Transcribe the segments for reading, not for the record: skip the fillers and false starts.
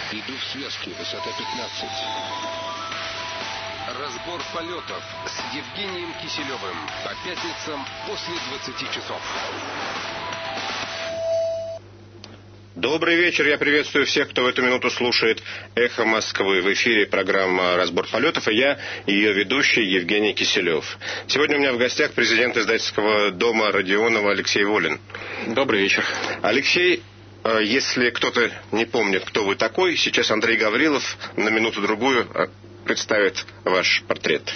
Иду в связке, высота 15. Разбор полетов с Евгением Киселевым по пятницам после 20 часов. Добрый вечер, я приветствую всех, кто в эту минуту слушает «Эхо Москвы». В эфире программа «Разбор полетов», и я, ее ведущий Евгений Киселев. Сегодня у меня в гостях президент издательского дома Родионова Алексей Волин. Добрый вечер. Алексей, если кто-то не помнит, кто вы такой, сейчас Андрей Гаврилов на минуту-другую представит ваш портрет.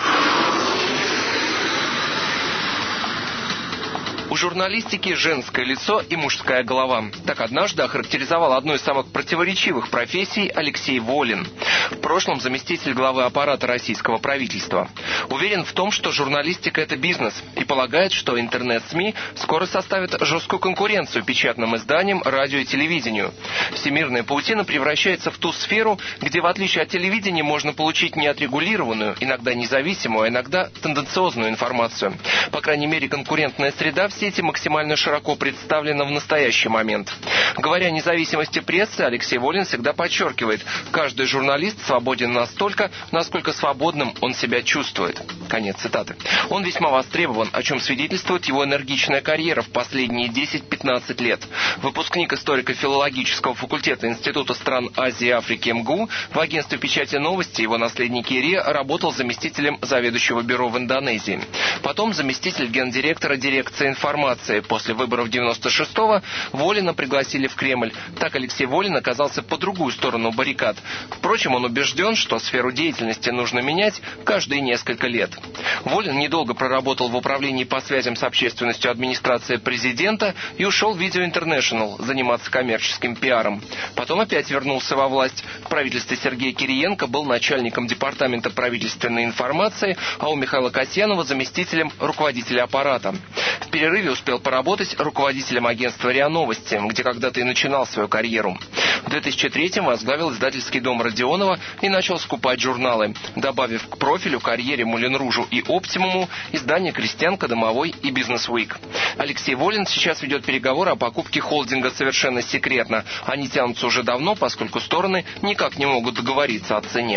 У журналистики женское лицо и мужская голова. Так однажды охарактеризовал одну из самых противоречивых профессий Алексей Волин, в прошлом заместитель главы аппарата российского правительства. Уверен в том, что журналистика – это бизнес, и полагает, что интернет-СМИ скоро составят жесткую конкуренцию печатным изданиям, радио и телевидению. Всемирная паутина превращается в ту сферу, где, в отличие от телевидения, можно получить неотрегулированную, иногда независимую, а иногда тенденциозную информацию. По крайней мере, конкурентная среда в сети максимально широко представлена в настоящий момент. Говоря о независимости прессы, Алексей Волин всегда подчеркивает, каждый журналист свободен настолько, насколько свободным он себя чувствует. Конец цитаты. Он весьма востребован, о чем свидетельствует его энергичная карьера в последние 10-15 лет. Выпускник историко-филологического факультета Института стран Азии и Африки МГУ, в агентстве печати новости его наследник Ире работал заместителем заведующего бюро в Индонезии. Потом заместитель гендиректора дирекции информации. После выборов 96-го Волина пригласили в Кремль. Так Алексей Волин оказался по другую сторону баррикад. Впрочем, он убежден, что сферу деятельности нужно менять каждые несколько лет. Волин недолго проработал в управлении по связям с общественностью администрации президента и ушел в Video International заниматься коммерческим пиаром. Потом опять вернулся во власть. В правительстве Сергея Кириенко был начальником департамента правительственной информации, а у Михаила Касьянова заместителем руководителя аппарата. В перерыве успел поработать руководителем агентства РИА Новости, где когда-то и начинал свою карьеру. В 2003-м возглавил издательский дом Родионова и начал скупать журналы, добавив к профилю, карьере Мулинружу и Оптимуму издания «Крестьянка», «Домовой» и «Бизнес Уик». Алексей Волин сейчас ведет переговоры о покупке холдинга совершенно секретно. Они тянутся уже давно, поскольку стороны никак не могут договориться о цене.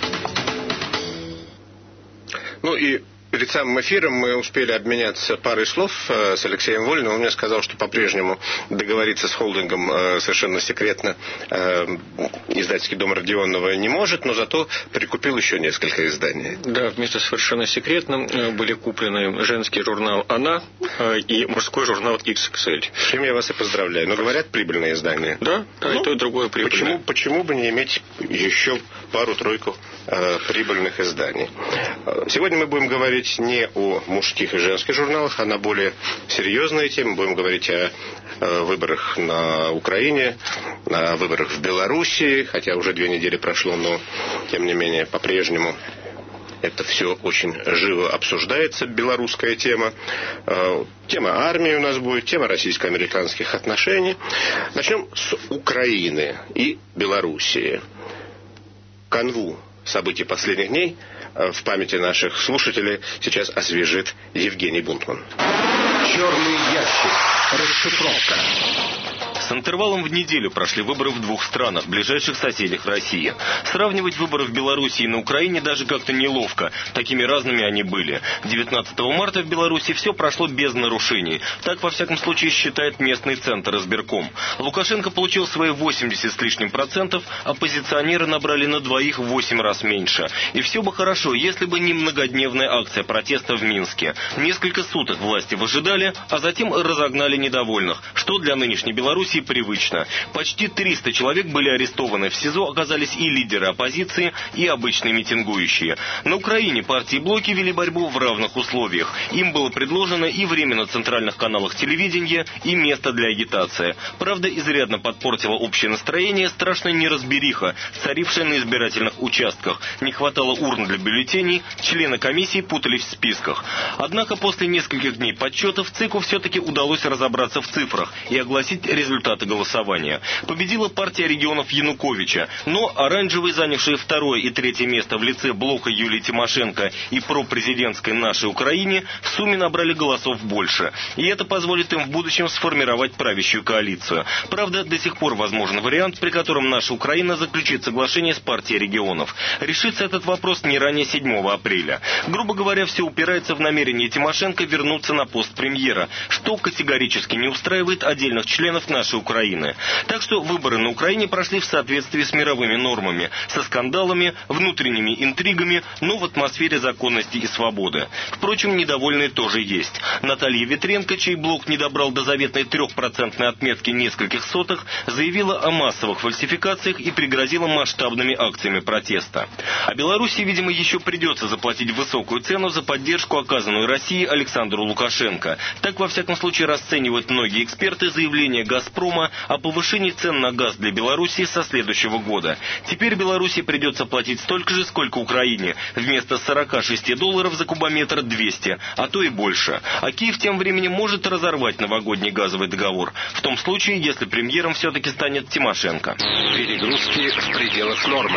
Ну и перед самым эфиром мы успели обменяться парой слов с Алексеем Волиным. Он мне сказал, что по-прежнему договориться с холдингом совершенно секретно издательский дом Родионова не может, но зато прикупил еще несколько изданий. Да, вместе с совершенно секретным были куплены женский журнал «Она» и мужской журнал XXL. С чем я вас и поздравляю. Но говорят, прибыльные издания. Да, и то, и другое прибыльное. Почему бы не иметь еще пару-тройку прибыльных изданий? Сегодня мы будем говорить не о мужских и женских журналах, а на более серьезные темы. Будем говорить о выборах на Украине, о выборах в Белоруссии, хотя уже 2 недели прошло, но тем не менее по-прежнему это все очень живо обсуждается, белорусская тема. Тема армии у нас будет, тема российско-американских отношений. Начнем с Украины и Белоруссии. Канву событий последних дней в памяти наших слушателей сейчас освежит Евгений Бунтман. Черный ящик. Расшифровка. С интервалом в неделю прошли выборы в 2 странах, ближайших соседях России. Сравнивать выборы в Белоруссии и на Украине даже как-то неловко. Такими разными они были. 19 марта в Беларуси все прошло без нарушений. Так, во всяком случае, считает местный центр избирком. Лукашенко получил свои 80 с лишним %, оппозиционеры набрали на двоих в 8 раз меньше. И все бы хорошо, если бы не многодневная акция протеста в Минске. Несколько суток власти выжидали, а затем разогнали недовольных, что для нынешней Беларуси привычно. Почти 300 человек были арестованы. В СИЗО оказались и лидеры оппозиции, и обычные митингующие. На Украине партии и блоки вели борьбу в равных условиях. Им было предложено и время на центральных каналах телевидения, и место для агитации. Правда, изрядно подпортило общее настроение страшная неразбериха, царившая на избирательных участках. Не хватало урн для бюллетеней, члены комиссии путались в списках. Однако после нескольких дней подсчетов ЦИКу все-таки удалось разобраться в цифрах и огласить результаты результаты голосования. Победила партия регионов Януковича, но оранжевые, занявшие второе и третье место в лице блока Юлии Тимошенко и пропрезидентской «Нашей Украине», в сумме набрали голосов больше. И это позволит им в будущем сформировать правящую коалицию. Правда, до сих пор возможен вариант, при котором «Наша Украина» заключит соглашение с партией регионов. Решится этот вопрос не ранее 7 апреля. Грубо говоря, все упирается в намерение Тимошенко вернуться на пост премьера, что категорически не устраивает отдельных членов «Нашей Украины». Так что выборы на Украине прошли в соответствии с мировыми нормами, со скандалами, внутренними интригами, но в атмосфере законности и свободы. Впрочем, недовольные тоже есть. Наталья Ветренко, чей блок не добрал до заветной 3% отметки нескольких сотых, заявила о массовых фальсификациях и пригрозила масштабными акциями протеста. А Беларуси, видимо, еще придется заплатить высокую цену за поддержку, оказанную России Александру Лукашенко. Так, во всяком случае, расценивают многие эксперты заявление «Газпрома» о повышении цен на газ для Беларуси со следующего года. Теперь Беларуси придется платить столько же, сколько Украине. Вместо $46 за кубометр 200, а то и больше. А Киев тем временем может разорвать новогодний газовый договор. В том случае, если премьером все-таки станет Тимошенко. Перегрузки в пределах нормы.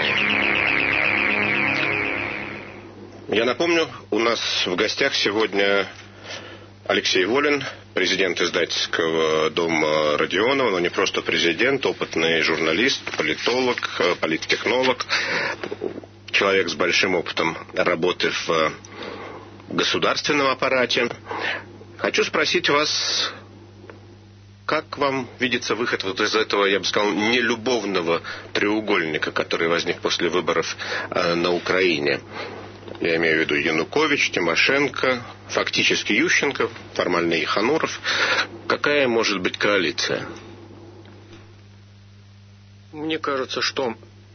Я напомню, у нас в гостях сегодня Алексей Волин, президент издательского дома Родионова, но не просто президент, опытный журналист, политолог, политтехнолог, человек с большим опытом работы в государственном аппарате. Хочу спросить вас, как вам видится выход вот из этого, я бы сказал, нелюбовного треугольника, который возник после выборов на Украине? Я имею в виду Янукович, Тимошенко, фактически Ющенко, формально Ехануров. Какая может быть коалиция? Мне кажется, что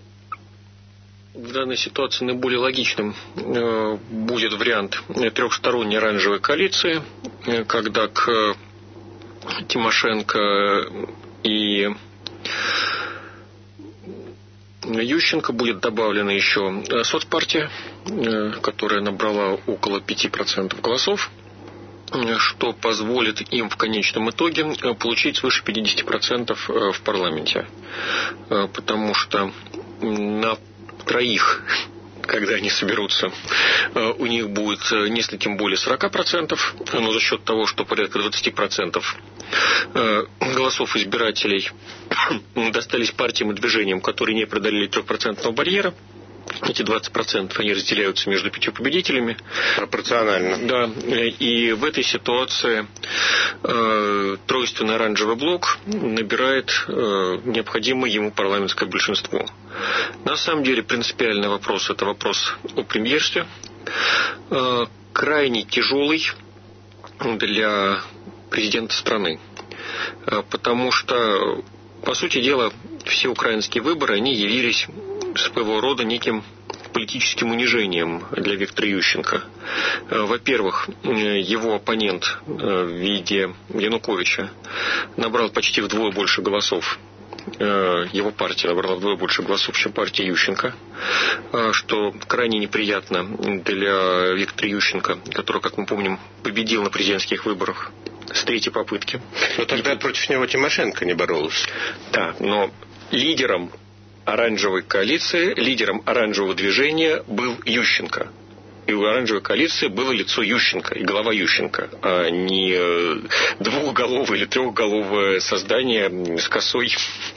в данной ситуации наиболее логичным будет вариант трехсторонней оранжевой коалиции, когда к Тимошенко и Ющенко будет добавлена еще соцпартия, которая набрала около 5% голосов, что позволит им в конечном итоге получить свыше 50% в парламенте. Потому что на троих, когда они соберутся, у них будет нескольким более 40%, но за счет того, что порядка 20% голосов избирателей достались партиям и движениям, которые не преодолели 3% барьера. Эти 20% они разделяются между 5 победителями. Пропорционально. Да, и в этой ситуации тройственный оранжевый блок набирает необходимое ему парламентское большинство. На самом деле принципиальный вопрос – это вопрос о премьерстве. Крайне тяжелый для президента страны. Потому что, по сути дела, все украинские выборы, они явились своего рода неким политическим унижением для Виктора Ющенко. Во-первых, его оппонент в виде Януковича набрал почти вдвое больше голосов. Его партия набрала вдвое больше голосов, чем партия Ющенко, что крайне неприятно для Виктора Ющенко, который, как мы помним, победил на президентских выборах с третьей попытки. Но тогда против него Тимошенко не боролась. Да, но лидером оранжевой коалиции, лидером оранжевого движения был Ющенко. И у оранжевой коалиции было лицо Ющенко и голова Ющенко, а не двухголовое или трехголовое создание с косой.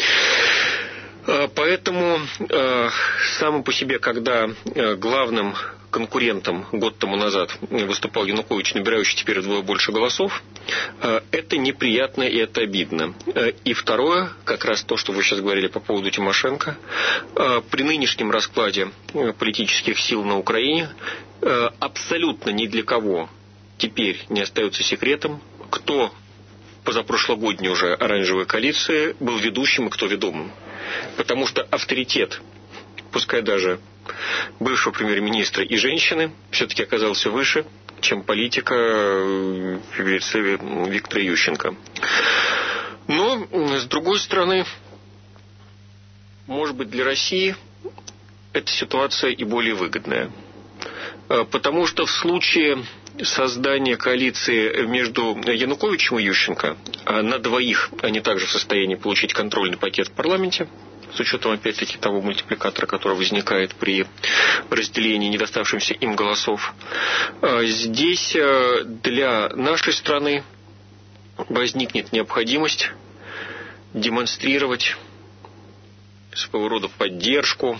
Поэтому само по себе, когда главным конкурентом год тому назад выступал Янукович, набирающий теперь вдвое больше голосов, это неприятно и это обидно. И второе, как раз то, что вы сейчас говорили по поводу Тимошенко, при нынешнем раскладе политических сил на Украине абсолютно ни для кого теперь не остается секретом, кто позапрошлогодней уже оранжевой коалиции был ведущим и кто ведомым. Потому что авторитет, пускай даже бывшего премьер-министра и женщины, все-таки оказался выше, чем политика в лице Виктора Ющенко. Но, с другой стороны, может быть, для России эта ситуация и более выгодная. Потому что в случае создание коалиции между Януковичем и Ющенко, а на двоих они также в состоянии получить контрольный пакет в парламенте, с учетом, опять-таки, того мультипликатора, который возникает при разделении недоставшимся им голосов. Здесь для нашей страны возникнет необходимость демонстрировать своего рода поддержку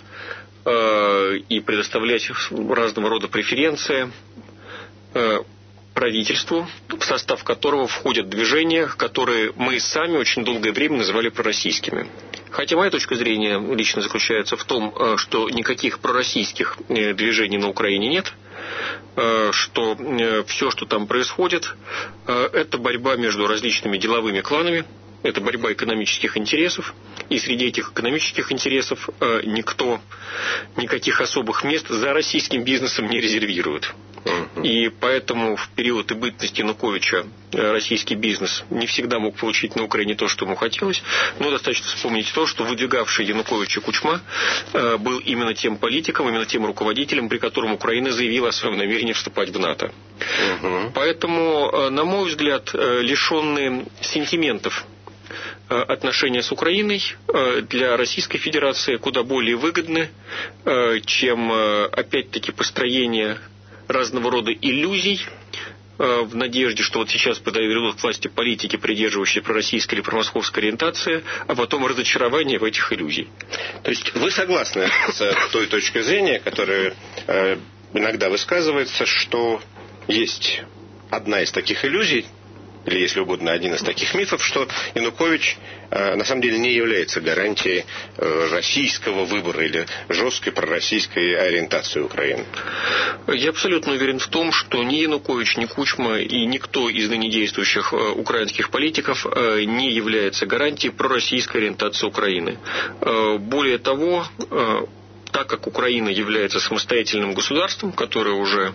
и предоставлять разного рода преференции правительству, в состав которого входят движения, которые мы сами очень долгое время называли пророссийскими. Хотя моя точка зрения лично заключается в том, что никаких пророссийских движений на Украине нет, что все, что там происходит, это борьба между различными деловыми кланами, это борьба экономических интересов, и среди этих экономических интересов никто никаких особых мест за российским бизнесом не резервирует. И поэтому в период и бытности Януковича российский бизнес не всегда мог получить на Украине то, что ему хотелось. Но достаточно вспомнить то, что выдвигавший Януковича Кучма был именно тем политиком, именно тем руководителем, при котором Украина заявила о своем намерении вступать в НАТО. Поэтому, на мой взгляд, лишенные сентиментов отношения с Украиной для Российской Федерации куда более выгодны, чем, опять-таки, построение разного рода иллюзий в надежде, что вот сейчас подойдут к власти политики, придерживающиеся пророссийской или промосковской ориентации, а потом разочарование в этих иллюзий. То есть вы согласны с той точкой зрения, которая иногда высказывается, что есть одна из таких иллюзий, или, если угодно, один из таких мифов, что Янукович на самом деле не является гарантией российского выбора или жесткой пророссийской ориентации Украины? Я абсолютно уверен в том, что ни Янукович, ни Кучма и никто из ныне действующих украинских политиков не является гарантией пророссийской ориентации Украины. Более того, так как Украина является самостоятельным государством, которое уже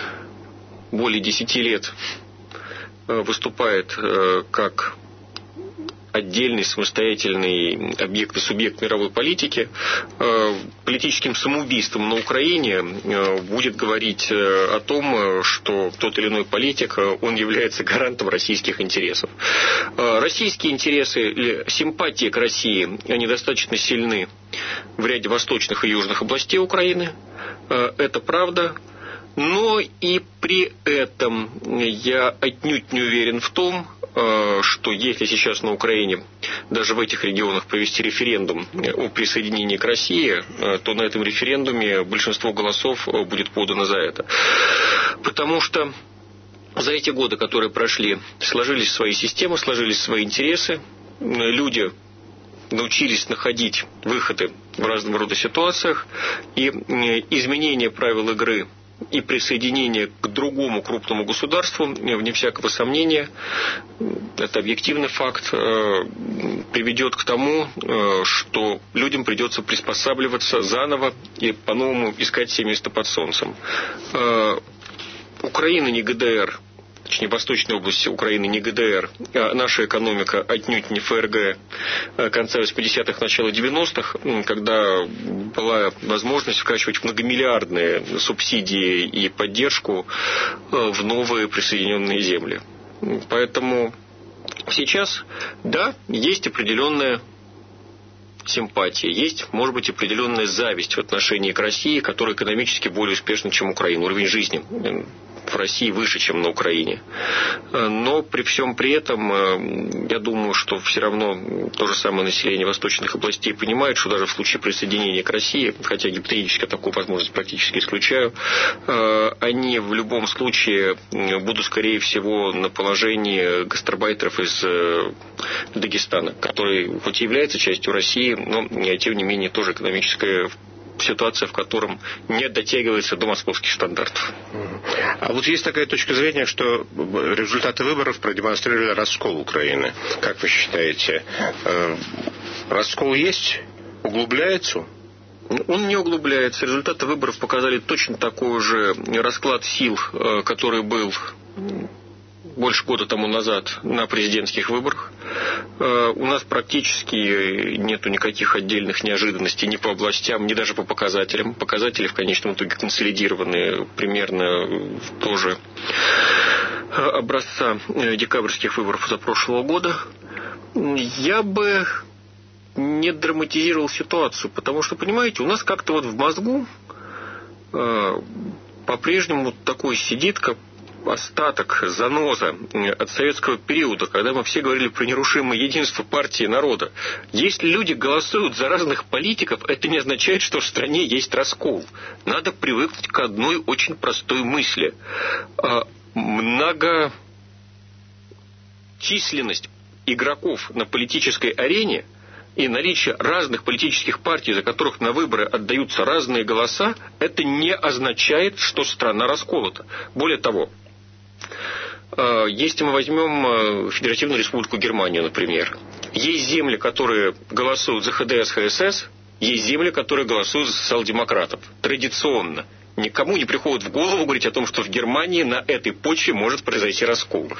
более 10 лет выступает как отдельный самостоятельный объект и субъект мировой политики, политическим самоубийством на Украине будет говорить о том, что тот или иной политик, он является гарантом российских интересов. Российские интересы или симпатии к России, они достаточно сильны в ряде восточных и южных областей Украины. Это правда. Но и при этом я отнюдь не уверен в том, что если сейчас на Украине, даже в этих регионах, провести референдум о присоединении к России, то на этом референдуме большинство голосов будет подано за это. Потому что за эти годы, которые прошли, сложились свои системы, сложились свои интересы, люди научились находить выходы в разного рода ситуациях, и изменение правил игры и присоединение к другому крупному государству, вне всякого сомнения, это объективный факт, приведет к тому, что людям придется приспосабливаться заново и по-новому искать себе место под солнцем. Украина не ГДР, точнее, восточной области Украины не ГДР, а наша экономика отнюдь не ФРГ конца 80-х, начала 90-х, когда была возможность вкачивать многомиллиардные субсидии и поддержку в новые присоединенные земли. Поэтому сейчас, да, есть определенная симпатия, есть, может быть, определенная зависть в отношении к России, которая экономически более успешна, чем Украина. Уровень жизни в России выше, чем на Украине. Но при всем при этом, я думаю, что все равно то же самое население восточных областей понимает, что даже в случае присоединения к России, хотя гипотетически такую возможность практически исключаю, они в любом случае будут, скорее всего, на положении гастарбайтеров из Дагестана, который хоть и является частью России, но тем не менее тоже экономическая ситуация, в котором не дотягивается до московских стандартов. А вот есть такая точка зрения, что результаты выборов продемонстрировали раскол Украины. Как вы считаете, раскол есть? Углубляется? Он не углубляется. Результаты выборов показали точно такой же расклад сил, который был больше года тому назад на президентских выборах. У нас практически нету никаких отдельных неожиданностей ни по областям, ни даже по показателям. Показатели в конечном итоге консолидированы примерно тоже образца декабрьских выборов за прошлого года. Я бы не драматизировал ситуацию, потому что, понимаете, у нас как-то вот в мозгу по-прежнему такой сидит, как остаток, заноза от советского периода, когда мы все говорили про нерушимое единство партии и народа. Если люди голосуют за разных политиков, это не означает, что в стране есть раскол. Надо привыкнуть к одной очень простой мысли. Многочисленность игроков на политической арене и наличие разных политических партий, за которых на выборы отдаются разные голоса, это не означает, что страна расколота. Более того, если мы возьмем Федеративную Республику Германию, например, есть земли, которые голосуют за ХДС, ХСС, есть земли, которые голосуют за социал-демократов. Традиционно. Никому не приходит в голову говорить о том, что в Германии на этой почве может произойти раскол.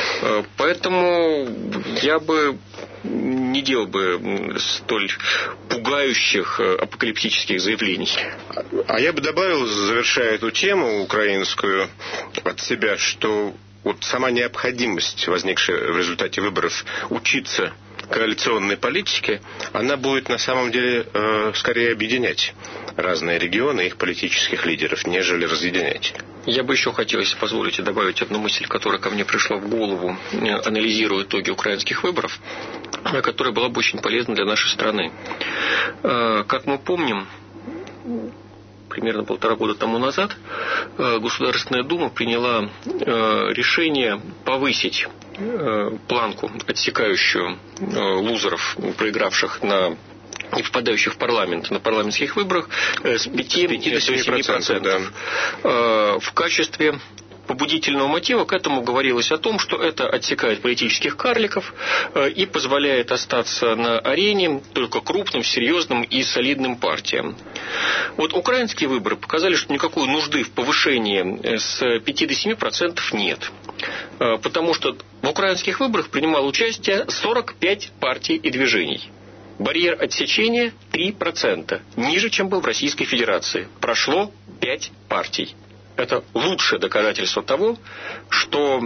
Поэтому я бы не делал бы столь пугающих апокалиптических заявлений. А я бы добавил, завершая эту тему украинскую, от себя, что вот сама необходимость, возникшая в результате выборов, учиться коалиционной политике, она будет на самом деле скорее объединять разные регионы и их политических лидеров, нежели разъединять. Я бы еще хотел, если позволите, добавить одну мысль, которая ко мне пришла в голову, анализируя итоги украинских выборов, которая была бы очень полезна для нашей страны. Как мы помним, примерно 1,5 года тому назад Государственная Дума приняла решение повысить планку, отсекающую лузеров, проигравших не попадающих в парламент на парламентских выборах, с 5 до 7%. Да. В качестве побудительного мотива к этому говорилось о том, что это отсекает политических карликов и позволяет остаться на арене только крупным, серьезным и солидным партиям. Вот украинские выборы показали, что никакой нужды в повышении с 5 до 7% нет. Потому что в украинских выборах принимало участие 45 партий и движений. Барьер отсечения 3%, ниже, чем был в Российской Федерации. Прошло 5 партий. Это лучшее доказательство того, что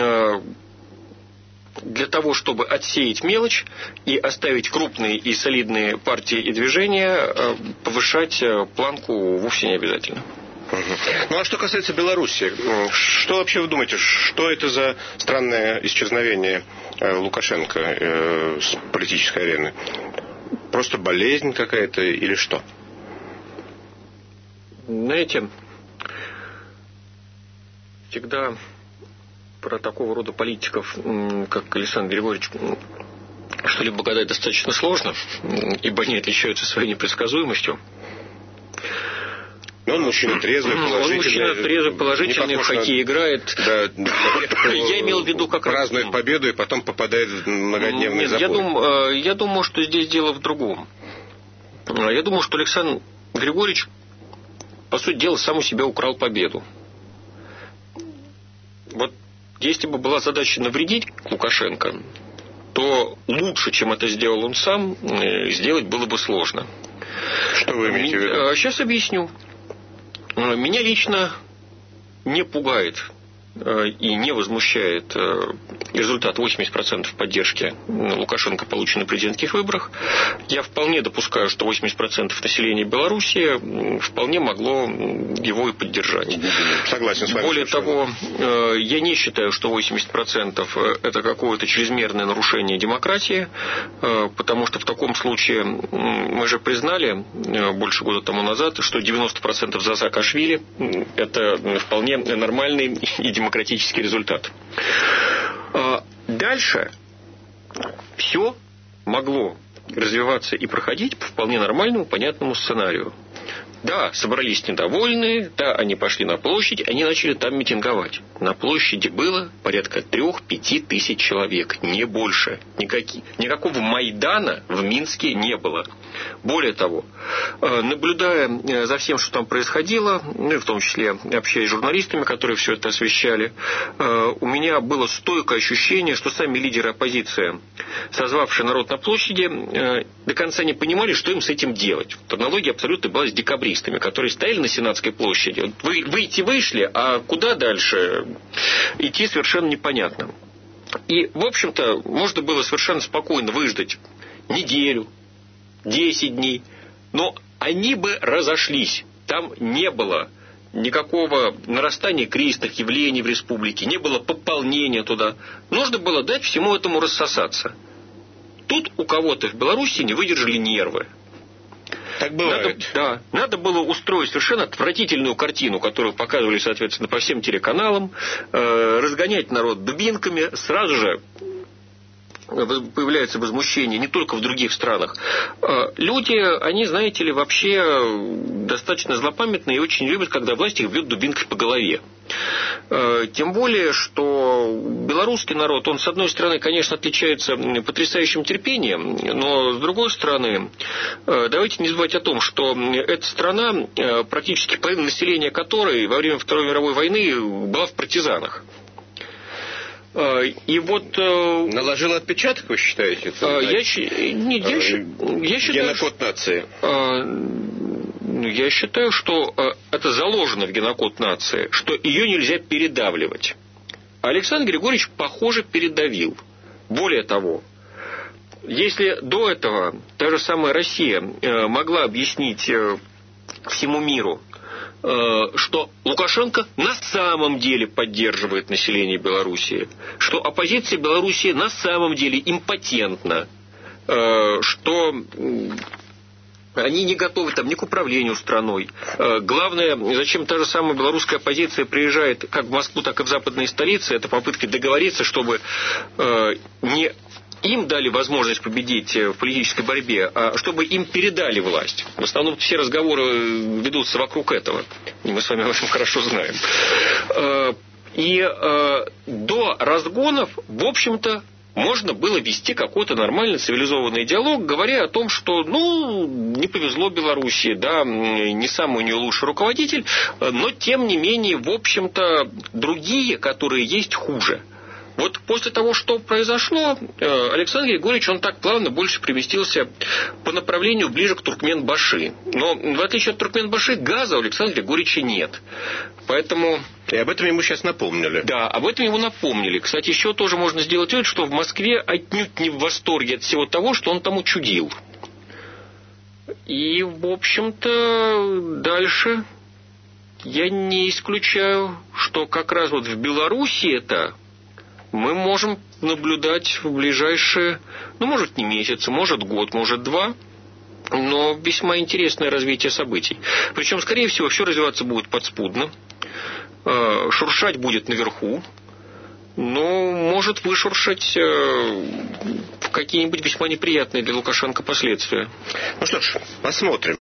для того, чтобы отсеять мелочь и оставить крупные и солидные партии и движения, повышать планку вовсе не обязательно. Ну а что касается Беларуси, что вообще вы думаете, что это за странное исчезновение Лукашенко с политической арены? Просто болезнь какая-то или что? Знаете, всегда про такого рода политиков, как Александр Григорьевич, что-либо гадать достаточно сложно, ибо они отличаются своей непредсказуемостью. Но он мужчина трезвый, положительный. Он мужчина трезвый, положительный, в хоккей играет. Да, я имел в виду как раз... празднует победу и потом попадает в многодневный запой. Я думаю, что здесь дело в другом. Я думаю, что Александр Григорьевич, по сути дела, сам у себя украл победу. Вот если бы была задача навредить Лукашенко, то лучше, чем это сделал он сам, сделать было бы сложно. Что вы имеете в виду? Сейчас объясню. Меня лично не пугает и не возмущает результат 80% поддержки Лукашенко, полученной в президентских выборах. Я вполне допускаю, что 80% населения Беларуси вполне могло его и поддержать. Согласен с вами. Более того, я не считаю, что 80% это какое-то чрезмерное нарушение демократии, потому что в таком случае мы же признали больше года тому назад, что 90% за Саакашвили это вполне нормальный и демократический результат. Дальше все могло развиваться и проходить по вполне нормальному, понятному сценарию. Да, собрались недовольные, да, они пошли на площадь, они начали там митинговать. На площади было порядка 3-5 тысяч человек, не больше. Никакого Майдана в Минске не было. Более того, наблюдая за всем, что там происходило, ну и в том числе общаясь с журналистами, которые все это освещали, у меня было стойкое ощущение, что сами лидеры оппозиции, созвавшие народ на площади, до конца не понимали, что им с этим делать. Вот аналогия абсолютно была с декабристами, которые стояли на Сенатской площади. Вот выйти вышли, а куда дальше идти совершенно непонятно. И, в общем-то, можно было совершенно спокойно выждать неделю, 10 дней, но они бы разошлись. Там не было никакого нарастания кризисных явлений в республике, не было пополнения туда. Нужно было дать всему этому рассосаться. Тут у кого-то в Беларуси не выдержали нервы. Так бывает. Надо было устроить совершенно отвратительную картину, которую показывали, соответственно, по всем телеканалам, разгонять народ дубинками, сразу же появляется возмущение не только в других странах. Люди, они, знаете ли, вообще достаточно злопамятные и очень любят, когда власть их бьет дубинкой по голове. Тем более, что белорусский народ, он, с одной стороны, конечно, отличается потрясающим терпением, но, с другой стороны, давайте не забывать о том, что эта страна, практически половина населения которой во время Второй мировой войны была в партизанах. И вот... Наложил отпечаток, вы считаете? Я считаю... Генокод нации. Я считаю, что это заложено в генокод нации, что ее нельзя передавливать. Александр Григорьевич, похоже, передавил. Более того, если до этого та же самая Россия могла объяснить всему миру, что Лукашенко на самом деле поддерживает население Белоруссии, что оппозиция Белоруссии на самом деле импотентна, что они не готовы там ни к управлению страной. Главное, зачем та же самая белорусская оппозиция приезжает как в Москву, так и в западные столицы, это попытка договориться, чтобы не им дали возможность победить в политической борьбе, а чтобы им передали власть. В основном все разговоры ведутся вокруг этого. И мы с вами об этом хорошо знаем. И до разгонов, в общем-то, можно было вести какой-то нормальный цивилизованный диалог, говоря о том, что, не повезло Белоруссии, да, не самый у нее лучший руководитель, но, тем не менее, в общем-то, другие, которые есть, хуже. Вот после того, что произошло, Александр Григорьевич, он так плавно больше переместился по направлению ближе к Туркменбаши. Но, в отличие от Туркменбаши, газа у Александра Григорьевича нет. Поэтому... И об этом ему сейчас напомнили. Да, об этом ему напомнили. Кстати, еще тоже можно сделать вывод, что в Москве отнюдь не в восторге от всего того, что он там учудил. И, в общем-то, дальше я не исключаю, что как раз вот в Беларуси это... мы можем наблюдать в ближайшие, может, не месяцы, может, год, может, 2, но весьма интересное развитие событий. Причем, скорее всего, все развиваться будет подспудно, шуршать будет наверху, но может вышуршать в какие-нибудь весьма неприятные для Лукашенко последствия. Ну что ж, посмотрим.